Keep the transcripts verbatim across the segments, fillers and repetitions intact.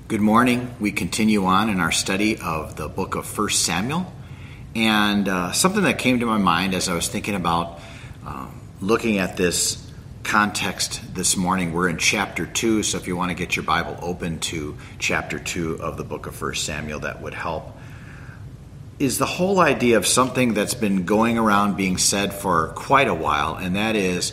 Good morning. We continue on in our study of the book of First Samuel. And uh, something that came to my mind as I was thinking about um, looking at this context this morning, we're in chapter two, so if you want to get your Bible open to chapter two of the book of First Samuel, that would help, is the whole idea of something that's been going around being said for quite a while, and that is,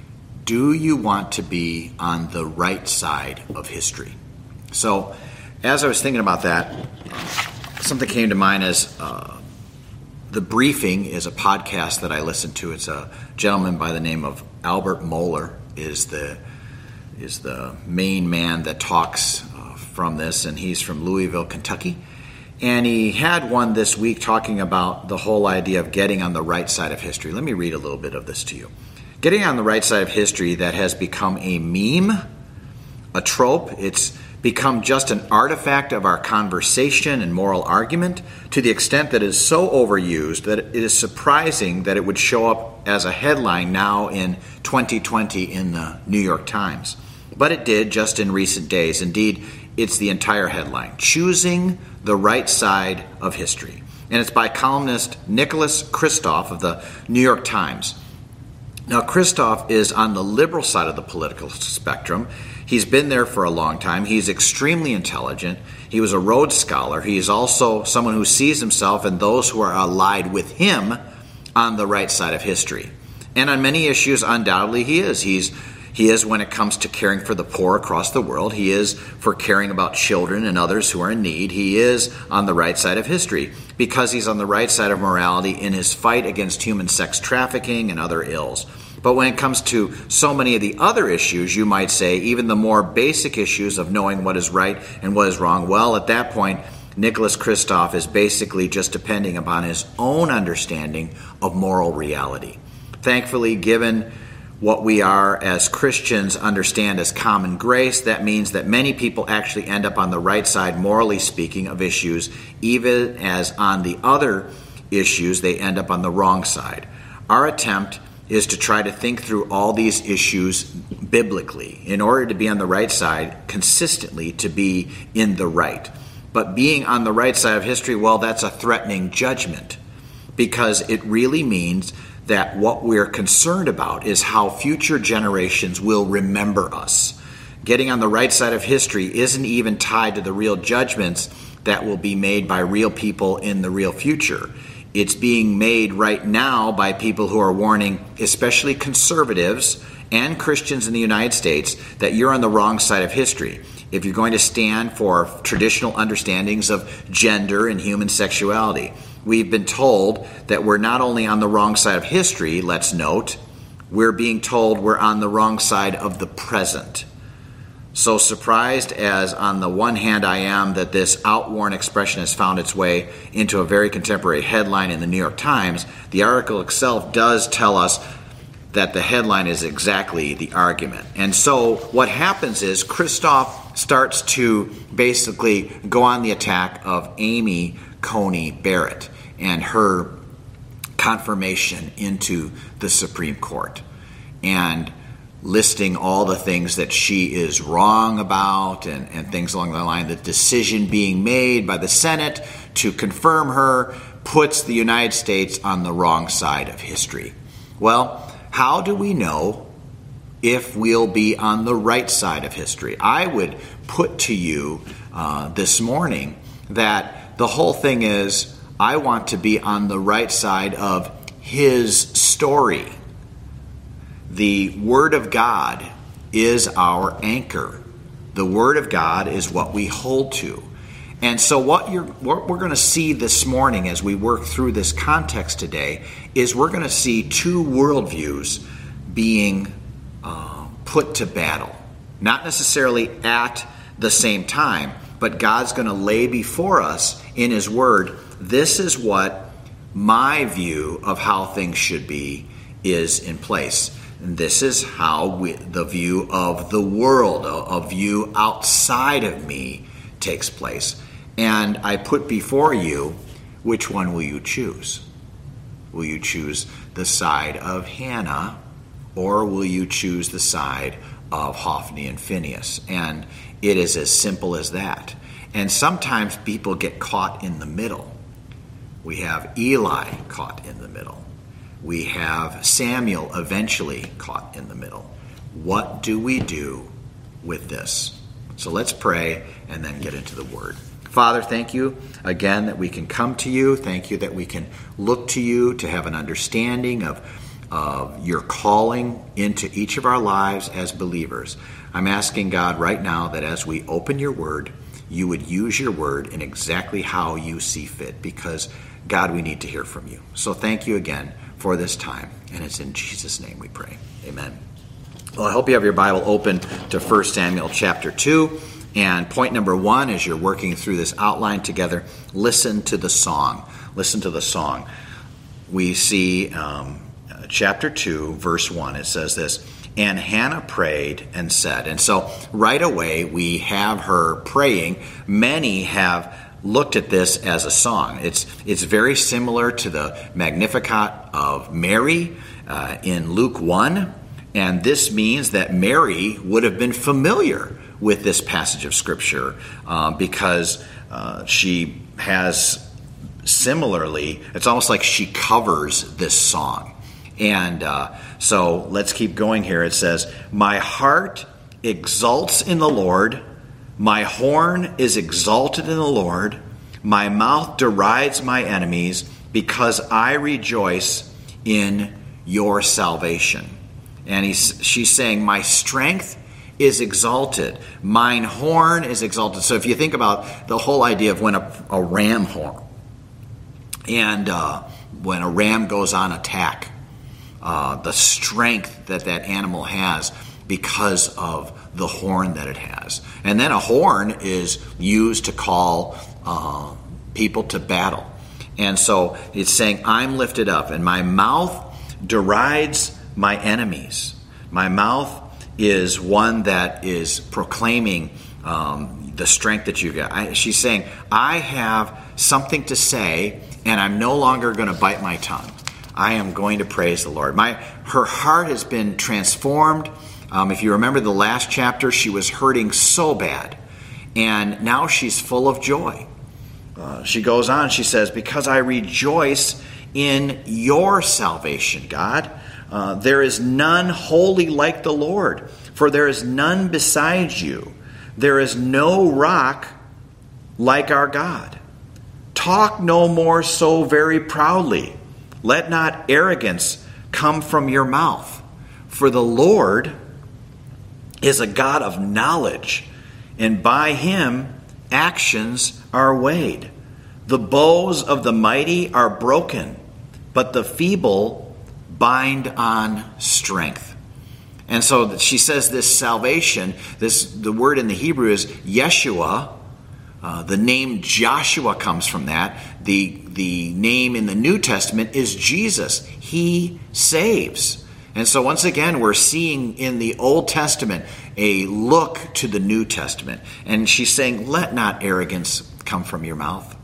do you want to be on the right side of history? So, as I was thinking about that, something came to mind as uh, The Briefing is a podcast that I listen to. It's a gentleman by the name of Albert Mohler is the is the main man that talks uh, from this, and he's from Louisville, Kentucky. And he had one this week talking about the whole idea of getting on the right side of history. Let me read a little bit of this to you. Getting on the right side of history that has become a meme, a trope. It's become just an artifact of our conversation and moral argument to the extent that it is so overused that it is surprising that it would show up as a headline now in twenty twenty in the New York Times. But it did just in recent days. Indeed, it's the entire headline, Choosing the Right Side of History. And it's by columnist Nicholas Kristof of the New York Times. Now, Kristof is on the liberal side of the political spectrum. He's been there for a long time. He's extremely intelligent. He was a Rhodes Scholar. He is also someone who sees himself and those who are allied with him on the right side of history. And on many issues, undoubtedly, he is. He's He is when it comes to caring for the poor across the world. He is for caring about children and others who are in need. He is on the right side of history because he's on the right side of morality in his fight against human sex trafficking and other ills. But when it comes to so many of the other issues, you might say, even the more basic issues of knowing what is right and what is wrong, well, at that point, Nicholas Kristof is basically just depending upon his own understanding of moral reality. Thankfully, given what we are as Christians understand as common grace, that means that many people actually end up on the right side, morally speaking, of issues, even as on the other issues, they end up on the wrong side. Our attempt is to try to think through all these issues biblically in order to be on the right side consistently, to be in the right. But being on the right side of history, well, that's a threatening judgment because it really means that what we're concerned about is how future generations will remember us. Getting on the right side of history isn't even tied to the real judgments that will be made by real people in the real future. It's being made right now by people who are warning, especially conservatives and Christians in the United States, that you're on the wrong side of history. If you're going to stand for traditional understandings of gender and human sexuality, we've been told that we're not only on the wrong side of history, let's note, we're being told we're on the wrong side of the present. So surprised as on the one hand I am that this outworn expression has found its way into a very contemporary headline in the New York Times, the article itself does tell us that the headline is exactly the argument. And so what happens is Kristof starts to basically go on the attack of Amy Coney Barrett and her confirmation into the Supreme Court, and listing all the things that she is wrong about and, and things along the line. The decision being made by the Senate to confirm her puts the United States on the wrong side of history. Well, how do we know if we'll be on the right side of history? I would put to you uh, this morning that the whole thing is, I want to be on the right side of his story. The Word of God is our anchor. The Word of God is what we hold to. And so what, you're, what we're going to see this morning as we work through this context today is we're going to see two worldviews being uh, put to battle. Not necessarily at the same time, but God's going to lay before us in His Word, this is what my view of how things should be is in place. And this is how we, the view of the world, a, a view outside of me, takes place. And I put before you, which one will you choose? Will you choose the side of Hannah, or will you choose the side of Hophni and Phinehas. And it is as simple as that. And sometimes people get caught in the middle. We have Eli caught in the middle. We have Samuel eventually caught in the middle. What do we do with this? So let's pray and then get into the Word. Father, thank you again that we can come to you. Thank you that we can look to you to have an understanding of, of your calling into each of our lives as believers. I'm asking God right now that as we open your Word, you would use your Word in exactly how you see fit, because, God, we need to hear from you. So thank you again for this time, and it's in Jesus' name we pray. Amen. Well, I hope you have your Bible open to First Samuel chapter two. And point number one, as you're working through this outline together, listen to the song. Listen to the song. We see um, chapter two, verse one. It says this, "And Hannah prayed and said." And so right away we have her praying. Many have looked at this as a song. It's it's very similar to the Magnificat of Mary uh, in Luke one. And this means that Mary would have been familiar with this passage of Scripture uh, because uh, she has similarly, it's almost like she covers this song. And uh, so let's keep going here. It says, "My heart exults in the Lord. My horn is exalted in the Lord. My mouth derides my enemies because I rejoice in your salvation." And he's, she's saying, my strength is exalted. Mine horn is exalted. So if you think about the whole idea of when a, a ram horn, and uh, when a ram goes on attack, uh, the strength that that animal has because of the horn that it has. And then a horn is used to call uh, people to battle. And so it's saying, I'm lifted up, and my mouth derides my enemies. My mouth is one that is proclaiming um, the strength that you got. I, she's saying, I have something to say, and I'm no longer going to bite my tongue. I am going to praise the Lord. My her heart has been transformed. Um, if you remember the last chapter, she was hurting so bad, and now she's full of joy. Uh, she goes on, she says, because I rejoice in your salvation, God. Uh, there is none holy like the Lord, for there is none besides you. There is no rock like our God. Talk no more so very proudly. Let not arrogance come from your mouth. For the Lord is a God of knowledge, and by him actions are weighed. The bows of the mighty are broken, but the feeble bind on strength. And so she says this salvation, this the word in the Hebrew is Yeshua. Uh, the name Joshua comes from that. The, the name in the New Testament is Jesus. He saves. And so once again, we're seeing in the Old Testament a look to the New Testament. And she's saying, let not arrogance come from your mouth.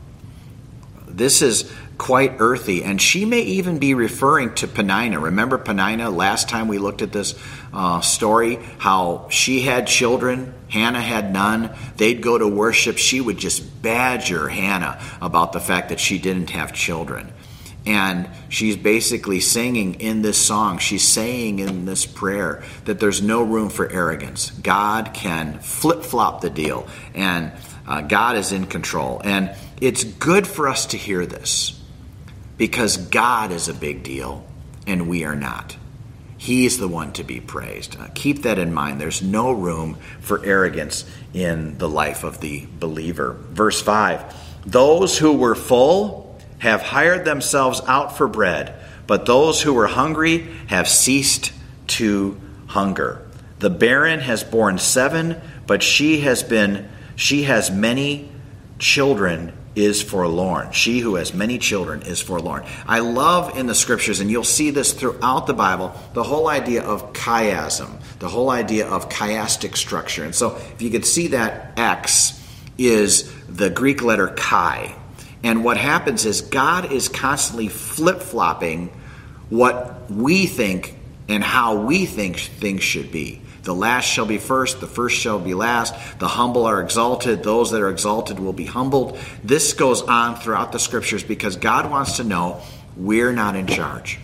This is quite earthy, and she may even be referring to Peninnah. Remember Peninnah, last time we looked at this uh, story, how she had children, Hannah had none. They'd go to worship. She would just badger Hannah about the fact that she didn't have children. And she's basically singing in this song, she's saying in this prayer that there's no room for arrogance. God can flip-flop the deal, and uh, God is in control. And it's good for us to hear this, because God is a big deal and we are not. He's the one to be praised. Uh, keep that in mind. There's no room for arrogance in the life of the believer. Verse five, those who were full have hired themselves out for bread, but those who were hungry have ceased to hunger. The barren has borne seven, but she has been, she has many children is forlorn. She who has many children is forlorn. I love in the scriptures, and you'll see this throughout the Bible, the whole idea of chiasm, the whole idea of chiastic structure. And so if you could see that X is the Greek letter chi. And what happens is God is constantly flip-flopping what we think and how we think things should be. The the last shall be first, the first shall be last. The humble are exalted, those that are exalted will be humbled. This goes on throughout the scriptures because God wants to know we're not in charge.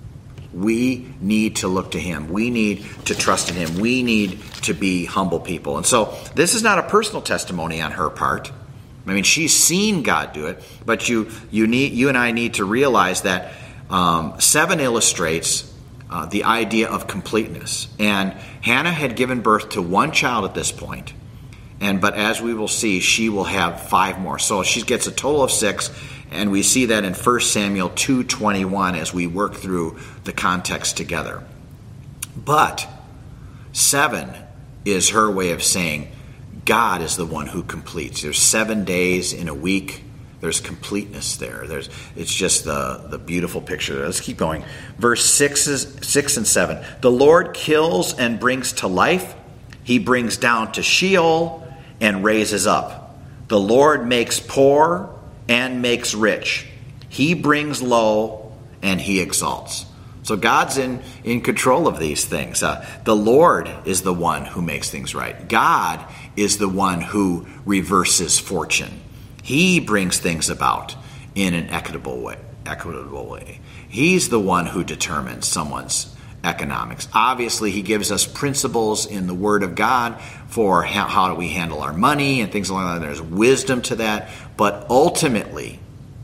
We need to look to him. We need to trust in him. We need to be humble people. And so this is not a personal testimony on her part. I mean, she's seen God do it, but you you need you and I need to realize that um, seven illustrates uh, the idea of completeness. And Hannah had given birth to one child at this point, and but as we will see, she will have five more. So she gets a total of six. And we see that in First Samuel two twenty-one as we work through the context together. But seven is her way of saying God is the one who completes. There's seven days in a week. There's completeness there. There's it's just the, the beautiful picture. Let's keep going. Verse six, is, six and seven. The Lord kills and brings to life. He brings down to Sheol and raises up. The Lord makes poor and makes rich. He brings low and he exalts. So God's in, in control of these things. Uh, the Lord is the one who makes things right. God is the one who reverses fortune. He brings things about in an equitable way. Equitable way. He's the one who determines someone's economics. Obviously, he gives us principles in the Word of God for how, how do we handle our money and things like that. There's wisdom to that. But ultimately,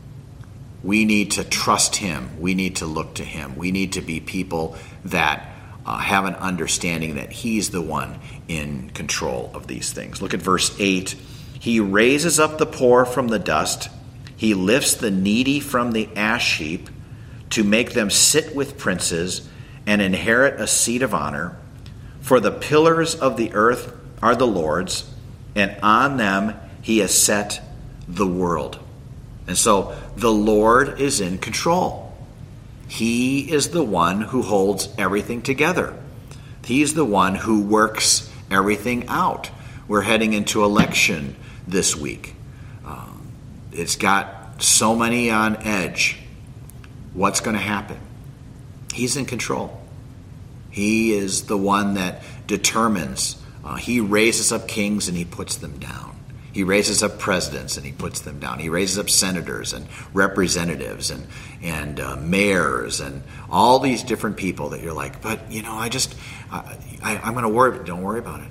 we need to trust him. We need to look to him. We need to be people that uh, have an understanding that he's the one in control of these things. Look at verse eight. He raises up the poor from the dust. He lifts the needy from the ash heap to make them sit with princes and inherit a seat of honor. For the pillars of the earth are the Lord's, and on them he has set the world. And so the Lord is in control. He is the one who holds everything together. He's the one who works everything out. We're heading into election this week. Um, it's got so many on edge. What's going to happen? He's in control. He is the one that determines. Uh, he raises up kings and he puts them down. He raises up presidents and he puts them down. He raises up senators and representatives and and uh, mayors and all these different people that you're like, but you know, I just, I, I, I'm going to worry. Don't worry about it.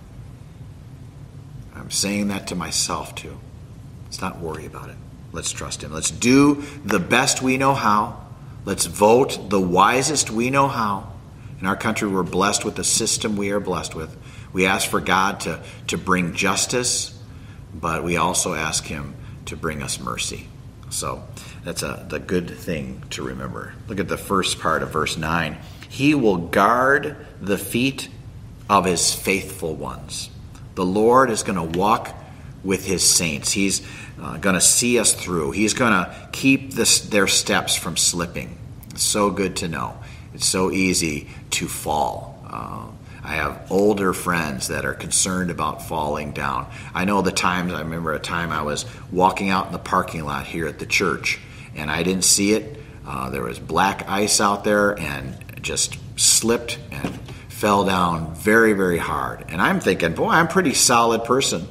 I'm saying that to myself too. Let's not worry about it. Let's trust him. Let's do the best we know how. Let's vote the wisest we know how. In our country, we're blessed with the system we are blessed with. We ask for God to, to bring justice, but we also ask him to bring us mercy. So that's a the good thing to remember. Look at the first part of verse nine. He will guard the feet of his faithful ones. The Lord is going to walk with his saints. He's uh, going to see us through. He's going to keep this, their steps from slipping. It's so good to know. It's so easy to fall. Uh, I have older friends that are concerned about falling down. I know the times, I remember a time I was walking out in the parking lot here at the church, and I didn't see it. Uh, there was black ice out there, and just slipped and fell down very, very hard. And I'm thinking, boy, I'm a pretty solid person.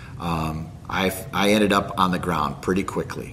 Um, I I ended up on the ground pretty quickly.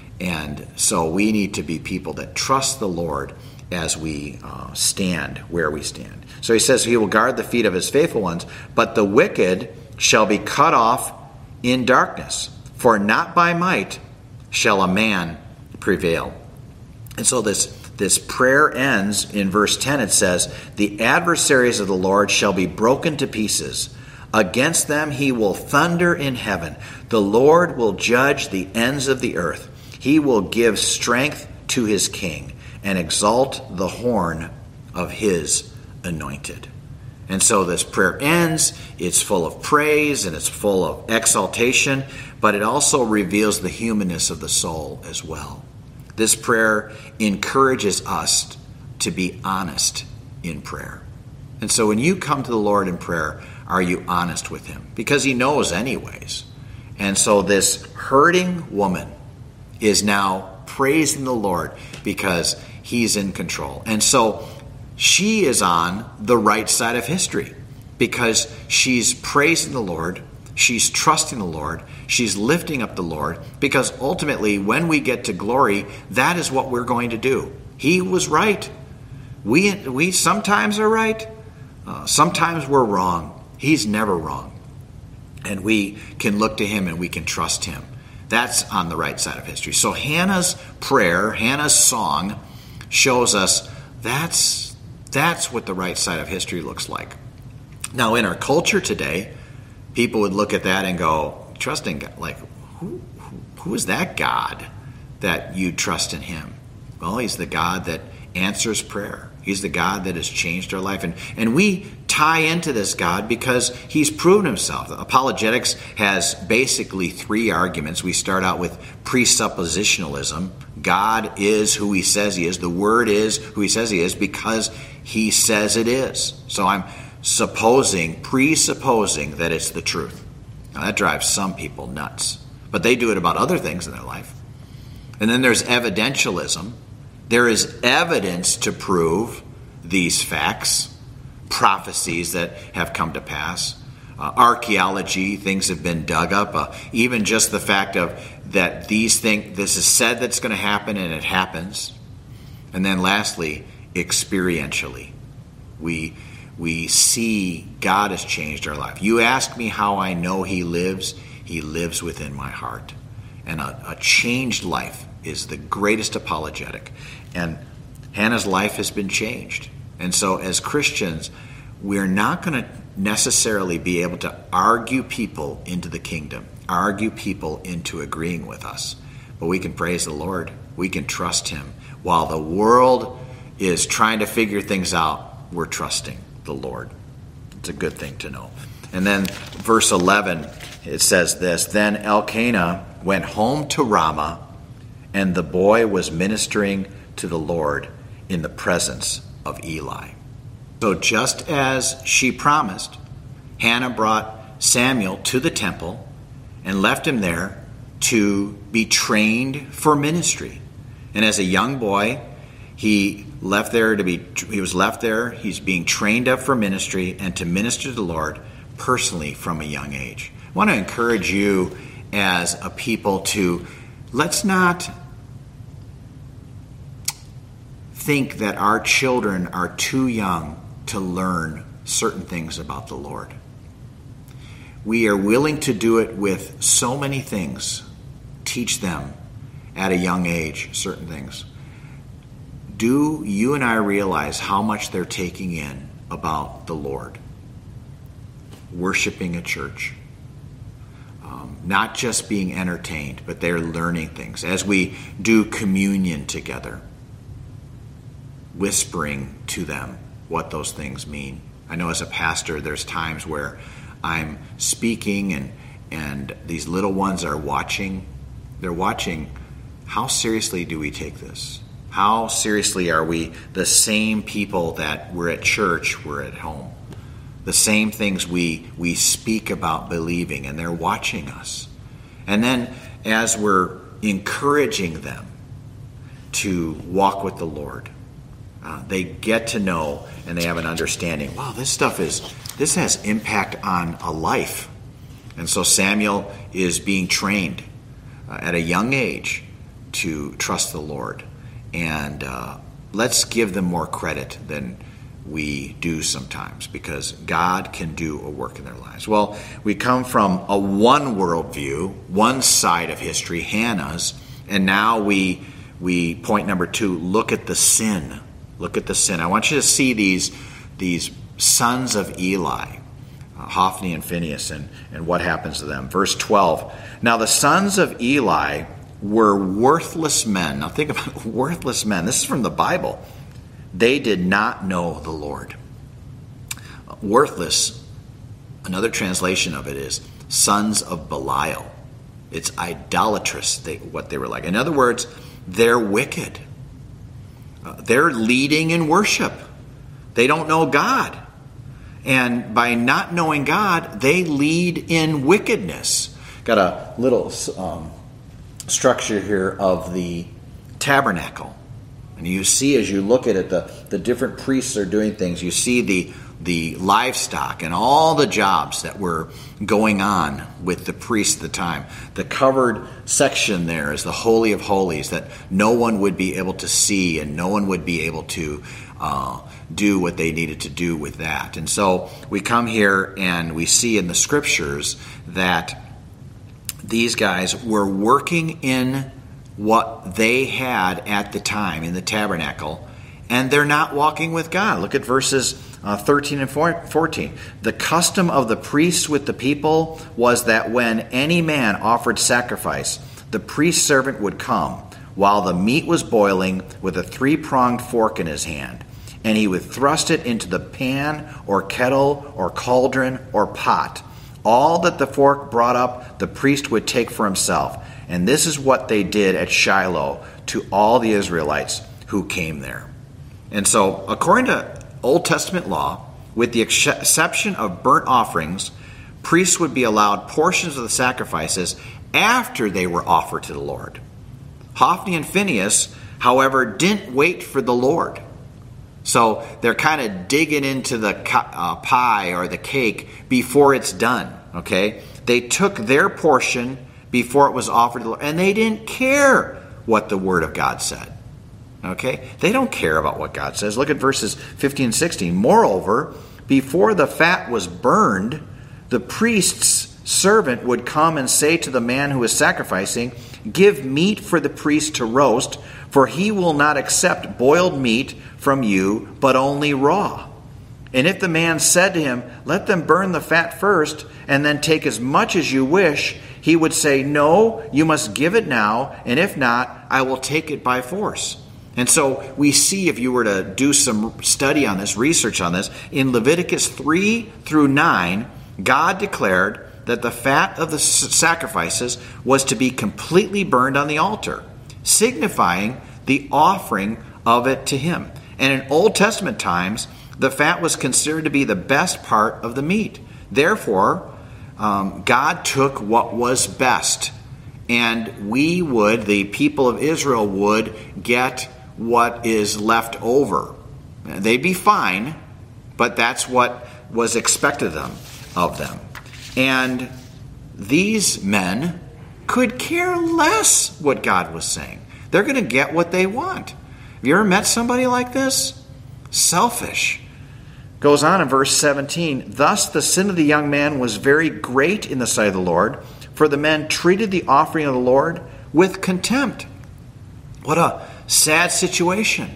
And so we need to be people that trust the Lord as we uh, stand where we stand. So he says he will guard the feet of his faithful ones, but the wicked shall be cut off in darkness, for not by might shall a man prevail. And so this, this prayer ends in verse ten. It says, the adversaries of the Lord shall be broken to pieces. Against them he will thunder in heaven. The Lord will judge the ends of the earth. He will give strength to his king and exalt the horn of his anointed. And so this prayer ends. It's full of praise and it's full of exaltation, but it also reveals the humanness of the soul as well. This prayer encourages us to be honest in prayer. And so when you come to the Lord in prayer, are you honest with him? Because he knows anyways. And so this hurting woman is now praising the Lord because he's in control. And so she is on the right side of history. because she's praising the Lord, she's trusting the Lord, she's lifting up the Lord, because ultimately when we get to glory, that is what we're going to do. He was right. We, we sometimes are right. Uh, sometimes we're wrong. He's never wrong. And we can look to him and we can trust him. That's on the right side of history. So Hannah's prayer, Hannah's song, shows us that's, that's what the right side of history looks like. Now, in our culture today, people would look at that and go, trusting God, like, who, who, who is that God that you trust in him? Well, he's the God that answers prayer. He's the God that has changed our life. And, and we tie into this God because he's proven himself. Apologetics has basically three arguments. We start out with presuppositionalism. God is who he says he is. The word is who he says he is because he says it is. So I'm supposing, presupposing that it's the truth. Now that drives some people nuts. But they do it about other things in their life. And then there's evidentialism. There is evidence to prove these facts, prophecies that have come to pass. Uh, archaeology, things have been dug up. Uh, even just the fact of that these things, this is said that's going to happen and it happens. And then lastly, experientially. We, we see God has changed our life. You ask me how I know he lives. He lives within my heart. And a, a changed life is the greatest apologetic. And Hannah's life has been changed. And so as Christians, we're not going to necessarily be able to argue people into the kingdom, argue people into agreeing with us. But we can praise the Lord. We can trust him. While the world is trying to figure things out, we're trusting the Lord. It's a good thing to know. And then verse eleven, it says this, Then Elkanah went home to Ramah, and the boy was ministering to the Lord in the presence of Eli. So just as she promised, Hannah brought Samuel to the temple and left him there to be trained for ministry. And as a young boy, he left there to be he was left there, he's being trained up for ministry and to minister to the Lord personally from a young age. I want to encourage you as a people to let's not think that our children are too young to learn certain things about the Lord. We are willing to do it with so many things. Teach them at a young age certain things. Do you and I realize how much they're taking in about the Lord? Worshiping at church. Um, not just being entertained, but they're learning things. As we do communion together, whispering to them what those things mean. I know as a pastor, there's times where I'm speaking and and these little ones are watching. They're watching, how seriously do we take this? How seriously are we the same people that we're at church, we're at home? The same things we, we speak about believing, and they're watching us. And then as we're encouraging them to walk with the Lord, Uh, they get to know and they have an understanding. Wow, this stuff is, this has impact on a life. And so Samuel is being trained uh, at a young age to trust the Lord. And uh, let's give them more credit than we do sometimes because God can do a work in their lives. Well, we come from a one world view, one side of history, Hannah's, and now we, we point number two, look at the sin. Look at the sin. I want you to see these, these sons of Eli, uh, Hophni and Phinehas, and, and what happens to them. Verse twelve. Now the sons of Eli were worthless men. Now think about worthless men. This is from the Bible. They did not know the Lord. Uh, worthless, another translation of it is sons of Belial. It's idolatrous, they, what they were like. In other words, they're wicked. Uh, they're leading in worship. They don't know God. And by not knowing God, they lead in wickedness. Got a little um, structure here of the tabernacle. And you see as you look at it, the, the different priests are doing things. You see the, the livestock and all the jobs that were going on with the priests at the time. The covered section there is the Holy of Holies that no one would be able to see, and no one would be able to uh, do what they needed to do with that. And so we come here and we see in the scriptures that these guys were working in what they had at the time in the tabernacle, and they're not walking with God. Look at verses uh, thirteen and fourteen. The custom of the priests with the people was that when any man offered sacrifice, the priest's servant would come while the meat was boiling with a three-pronged fork in his hand, and he would thrust it into the pan or kettle or cauldron or pot. All that the fork brought up, the priest would take for himself. And this is what they did at Shiloh to all the Israelites who came there. And so, according to Old Testament law, with the exception of burnt offerings, priests would be allowed portions of the sacrifices after they were offered to the Lord. Hophni and Phinehas, however, didn't wait for the Lord. So they're kind of digging into the uh, pie or the cake before it's done, okay? They took their portion before it was offered to the Lord, and they didn't care what the Word of God said, okay? They don't care about what God says. Look at verses fifteen and sixteen. Moreover, before the fat was burned, the priest's servant would come and say to the man who is sacrificing, "Give meat for the priest to roast, for he will not accept boiled meat from you, but only raw." And if the man said to him, "Let them burn the fat first, and then take as much as you wish," he would say, "No, you must give it now, and if not, I will take it by force." And so we see, if you were to do some study on this, research on this, in Leviticus three through nine, God declared that the fat of the sacrifices was to be completely burned on the altar, signifying the offering of it to him. And in Old Testament times, the fat was considered to be the best part of the meat. Therefore, um, God took what was best, and we would, the people of Israel would, get what is left over. They'd be fine, but that's what was expected of them. Of them. And these men could care less what God was saying. They're going to get what they want. Have you ever met somebody like this? Selfish. Goes on in verse seventeen. Thus the sin of the young man was very great in the sight of the Lord, for the men treated the offering of the Lord with contempt. What a sad situation.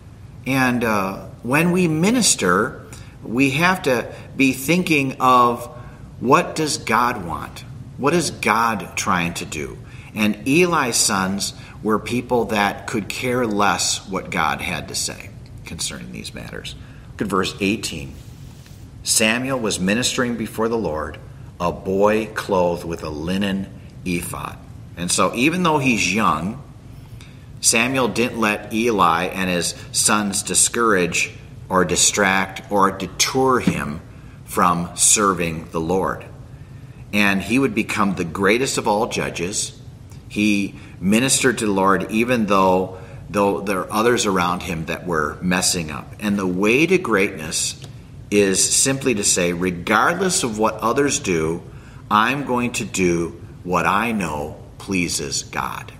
And uh, when we minister, we have to be thinking of, what does God want? What is God trying to do? And Eli's sons were people that could care less what God had to say concerning these matters. Look at verse eighteen. Samuel was ministering before the Lord, a boy clothed with a linen ephod. And so even though he's young, Samuel didn't let Eli and his sons discourage or distract or deter him from serving the Lord. And he would become the greatest of all judges. He ministered to the Lord even though, though there are others around him that were messing up. And the way to greatness is simply to say, regardless of what others do, I'm going to do what I know pleases God.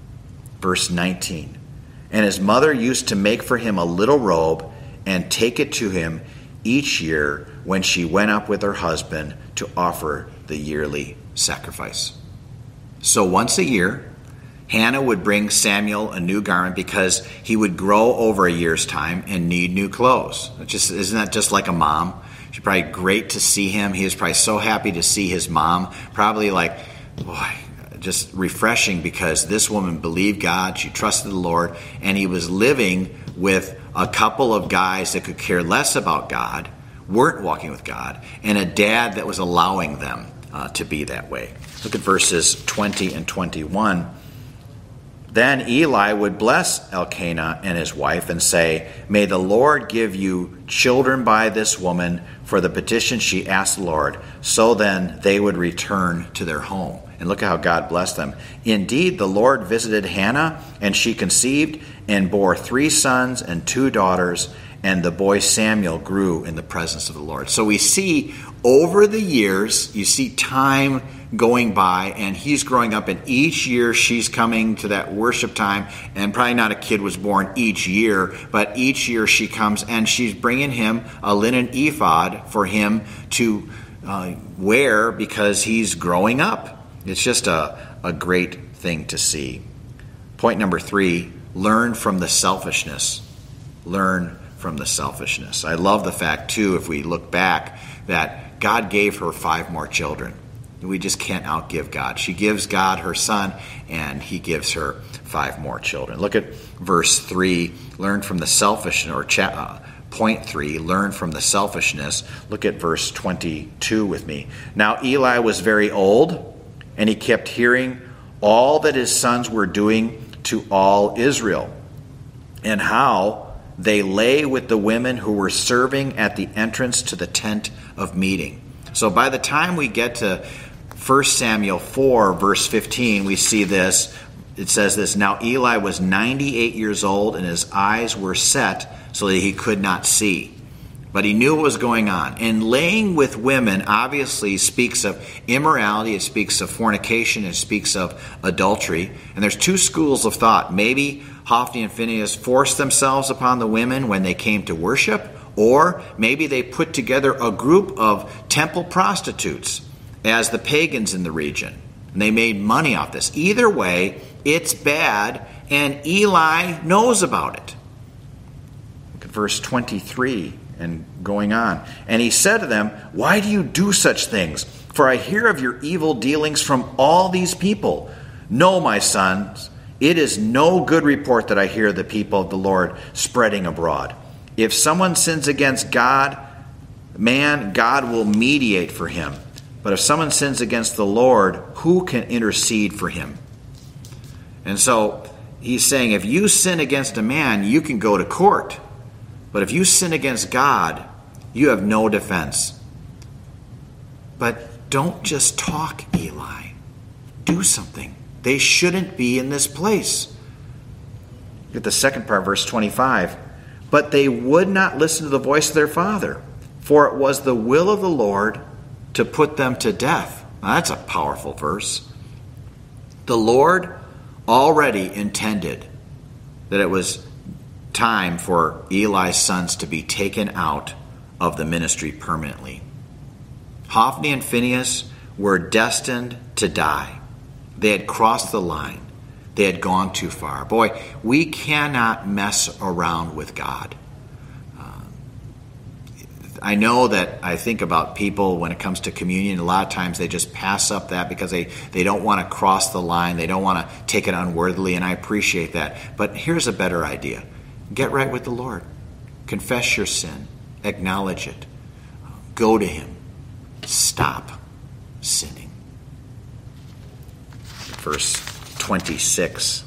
Verse nineteen. And his mother used to make for him a little robe and take it to him each year when she went up with her husband to offer the yearly sacrifice. So once a year, Hannah would bring Samuel a new garment because he would grow over a year's time and need new clothes. It just, isn't that just like a mom? She's probably great to see him. He was probably so happy to see his mom. Probably like, boy, just refreshing, because this woman believed God. She trusted the Lord. And he was living with a couple of guys that could care less about God, weren't walking with God, and a dad that was allowing them uh, to be that way. Look at verses twenty and twenty-one. Then Eli would bless Elkanah and his wife and say, "May the Lord give you children by this woman for the petition she asked the Lord." So then they would return to their home. And look at how God blessed them. Indeed, the Lord visited Hannah, and she conceived and bore three sons and two daughters. and the boy Samuel grew in the presence of the Lord. So we see over the years, you see time going by, and he's growing up, and each year she's coming to that worship time, and probably not a kid was born each year, but each year she comes, and she's bringing him a linen ephod for him to uh, wear because he's growing up. It's just a, a great thing to see. Point number three, learn from the selfishness. Learn from the selfishness. I love the fact, too, if we look back, that God gave her five more children. We just can't outgive God. She gives God her son, and he gives her five more children. Look at verse three. Learn from the selfishness, or cha- uh, point three, learn from the selfishness. Look at verse twenty-two with me. Now Eli was very old, and he kept hearing all that his sons were doing to all Israel, and how they lay with the women who were serving at the entrance to the tent of meeting. So by the time we get to First Samuel four, verse fifteen, we see this. It says this, now Eli was ninety-eight years old, and his eyes were set so that he could not see. But he knew what was going on. And laying with women obviously speaks of immorality, it speaks of fornication, it speaks of adultery. And there's two schools of thought. Maybe Hophni and Phinehas forced themselves upon the women when they came to worship, or maybe they put together a group of temple prostitutes as the pagans in the region. And they made money off this. Either way, it's bad, and Eli knows about it. Look at verse twenty-three and going on. And he said to them, why do you do such things? For I hear of your evil dealings from all these people. No, my sons, it is no good report that I hear the people of the Lord spreading abroad. If someone sins against God, man, God will mediate for him. But if someone sins against the Lord, who can intercede for him? And so he's saying, if you sin against a man, you can go to court. But if you sin against God, you have no defense. But don't just talk, Eli. Do something. They shouldn't be in this place. Look at the second part, verse twenty-five. But they would not listen to the voice of their father, for it was the will of the Lord to put them to death. Now, that's a powerful verse. The Lord already intended that it was time for Eli's sons to be taken out of the ministry permanently. Hophni and Phinehas were destined to die. They had crossed the line. They had gone too far. Boy, we cannot mess around with God. I know that I think about people when it comes to communion, a lot of times they just pass up that because they, they don't want to cross the line. They don't want to take it unworthily, and I appreciate that. But here's a better idea. Get right with the Lord. Confess your sin. Acknowledge it. Go to him. Stop sinning. Verse twenty-six.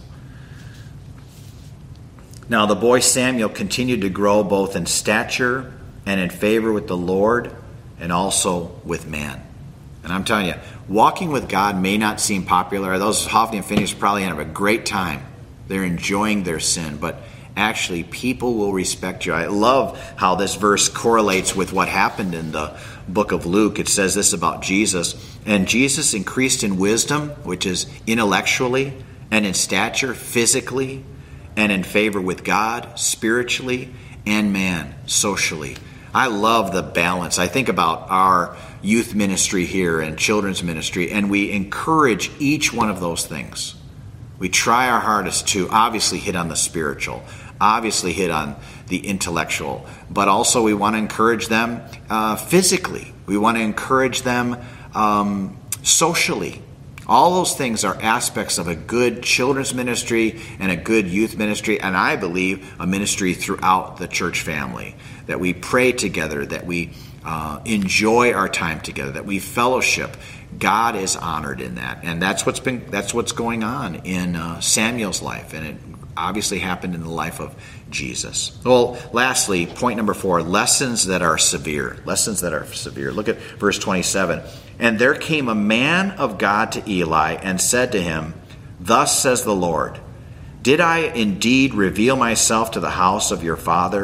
Now the boy Samuel continued to grow both in stature and in favor with the Lord and also with man. And I'm telling you, walking with God may not seem popular. Those Hophni and Phinehas probably have a great time. They're enjoying their sin, but actually people will respect you. I love how this verse correlates with what happened in the book of Luke. It says this about Jesus. And Jesus increased in wisdom, which is intellectually, and in stature, physically, and in favor with God, spiritually, and man, socially. I love the balance. I think about our youth ministry here and children's ministry, and we encourage each one of those things. We try our hardest to obviously hit on the spiritual, obviously hit on the intellectual, but also we want to encourage them uh, physically. We want to encourage them um, socially. All those things are aspects of a good children's ministry and a good youth ministry, and I believe a ministry throughout the church family. That we pray together, that we uh, enjoy our time together, that we fellowship. God is honored in that, and that's what's been that's what's going on in uh, Samuel's life, and it obviously happened in the life of Jesus. Well, lastly, point number four: lessons that are severe. Lessons that are severe. Look at verse twenty-seven. And there came a man of God to Eli and said to him, "Thus says the Lord, did I indeed reveal myself to the house of your father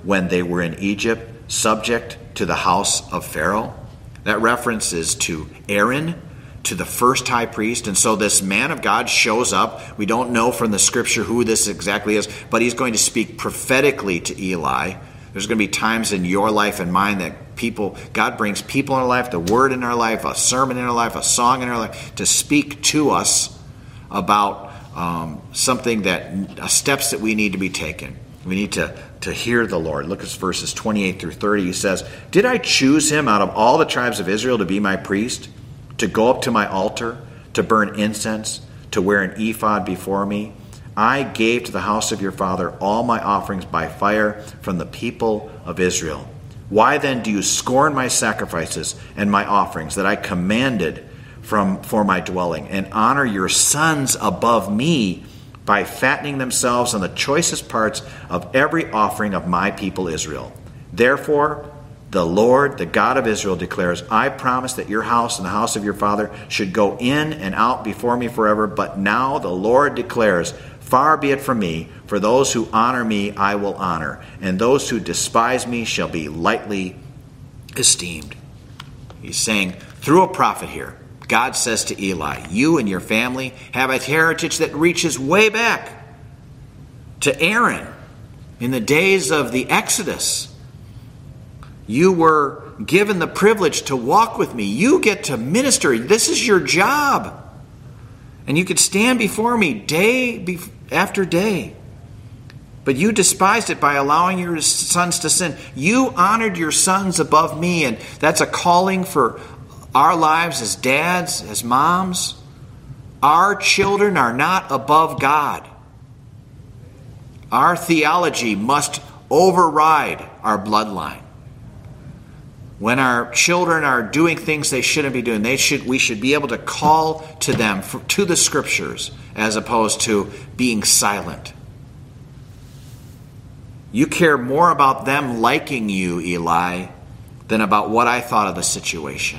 when they were in Egypt, subject to the house of Pharaoh? That reference is to Aaron, to the first high priest. And so this man of God shows up. We don't know from the scripture who this exactly is, but he's going to speak prophetically to Eli. There's going to be times in your life and mine that people, God brings people in our life, the word in our life, a sermon in our life, a song in our life, to speak to us about um, something that, uh, steps that we need to be taken. We need to, to hear the Lord. Look at verses twenty-eight through thirty. He says, "Did I choose him out of all the tribes of Israel to be my priest, to go up to my altar, to burn incense, to wear an ephod before me? I gave to the house of your father all my offerings by fire from the people of Israel. Why then do you scorn my sacrifices and my offerings that I commanded from for my dwelling, and honor your sons above me by fattening themselves on the choicest parts of every offering of my people Israel? Therefore, the Lord, the God of Israel, declares, I promised that your house and the house of your father should go in and out before me forever. But now the Lord declares, far be it from me, for those who honor me I will honor, and those who despise me shall be lightly esteemed." He's saying, through a prophet here, God says to Eli, you and your family have a heritage that reaches way back to Aaron in the days of the Exodus. You were given the privilege to walk with me. You get to minister. This is your job. And you could stand before me day after day. But you despised it by allowing your sons to sin. You honored your sons above me, and that's a calling for our lives as dads, as moms. Our children are not above God. Our theology must override our bloodline. When our children are doing things they shouldn't be doing, they should we should be able to call to them, for, to the scriptures, as opposed to being silent. You care more about them liking you, Eli, than about what I thought of the situation.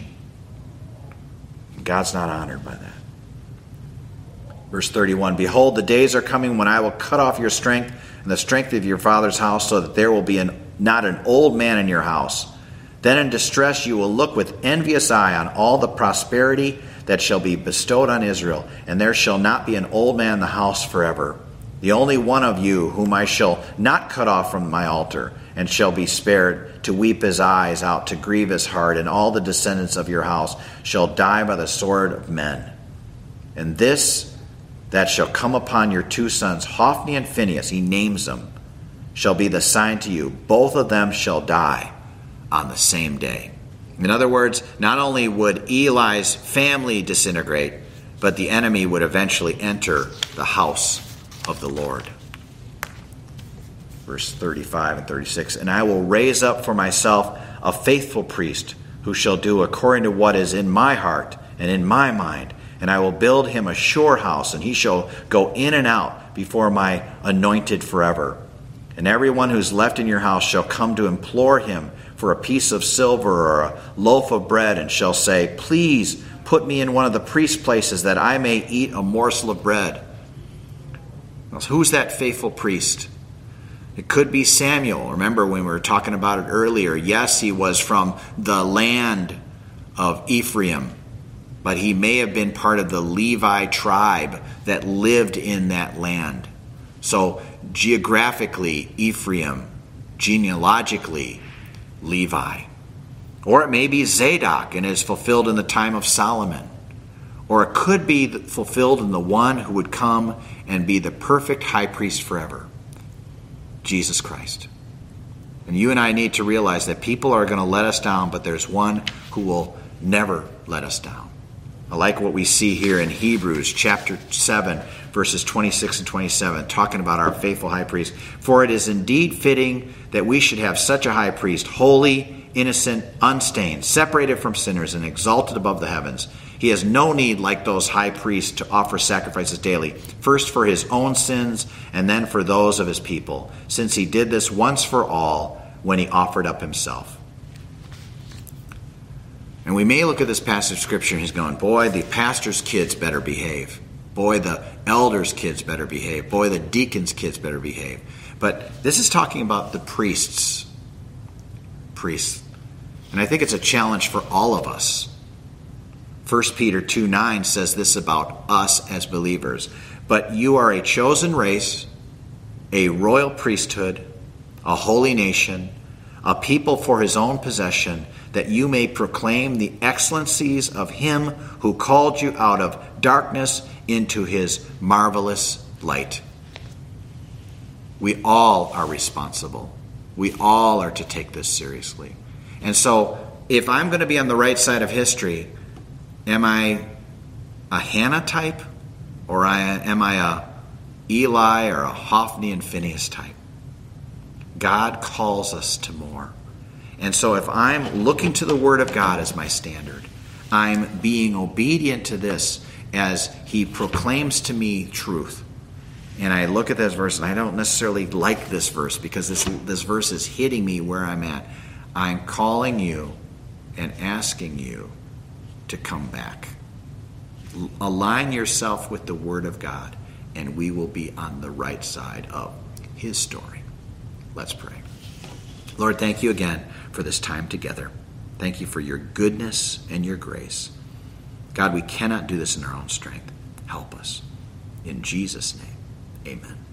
God's not honored by that. Verse thirty-one, "Behold, the days are coming when I will cut off your strength and the strength of your father's house, so that there will be an, not an old man in your house. Then in distress you will look with envious eye on all the prosperity that shall be bestowed on Israel, and there shall not be an old man in the house forever. The only one of you whom I shall not cut off from my altar, and shall be spared, to weep his eyes out, to grieve his heart, and all the descendants of your house shall die by the sword of men. And this that shall come upon your two sons, Hophni and Phinehas," he names them, "shall be the sign to you. Both of them shall die on the same day." In other words, not only would Eli's family disintegrate, but the enemy would eventually enter the house of the Lord. Verse thirty-five and thirty-six, "And I will raise up for myself a faithful priest, who shall do according to what is in my heart and in my mind. And I will build him a sure house, and he shall go in and out before my anointed forever. And everyone who's left in your house shall come to implore him for a piece of silver or a loaf of bread, and shall say, please put me in one of the priest's places, that I may eat a morsel of bread." Now, who's that faithful priest? It could be Samuel. Remember when we were talking about it earlier. Yes, he was from the land of Ephraim, but he may have been part of the Levi tribe that lived in that land. So geographically, Ephraim, genealogically, Levi. Or it may be Zadok and is fulfilled in the time of Solomon. Or it could be fulfilled in the one who would come and be the perfect high priest forever, Jesus Christ. And you and I need to realize that people are going to let us down, but there's one who will never let us down. I like what we see here in Hebrews chapter seven, verses twenty-six and twenty-seven, talking about our faithful high priest. "For it is indeed fitting that we should have such a high priest, holy, innocent, unstained, separated from sinners, and exalted above the heavens. He has no need, like those high priests, to offer sacrifices daily, first for his own sins and then for those of his people, since he did this once for all when he offered up himself." And we may look at this passage of Scripture and he's going, boy, the pastor's kids better behave. Boy, the elders' kids better behave. Boy, the deacons' kids better behave. But this is talking about the priests. Priests. And I think it's a challenge for all of us. First Peter two nine says this about us as believers. But you are a chosen race, a royal priesthood, a holy nation, a people for his own possession, that you may proclaim the excellencies of him who called you out of darkness into his marvelous light. We all are responsible. We all are to take this seriously. And so, if I'm going to be on the right side of history, am I a Hannah type? Or I, am I a Eli or a Hophni and Phinehas type? God calls us to more. And so if I'm looking to the Word of God as my standard, I'm being obedient to this as he proclaims to me truth. And I look at this verse, and I don't necessarily like this verse because this, this verse is hitting me where I'm at. I'm calling you and asking you to come back. Align yourself with the Word of God, and we will be on the right side of his story. Let's pray. Lord, thank you again for this time together. Thank you for your goodness and your grace. God, we cannot do this in our own strength. Help us. In Jesus' name, amen.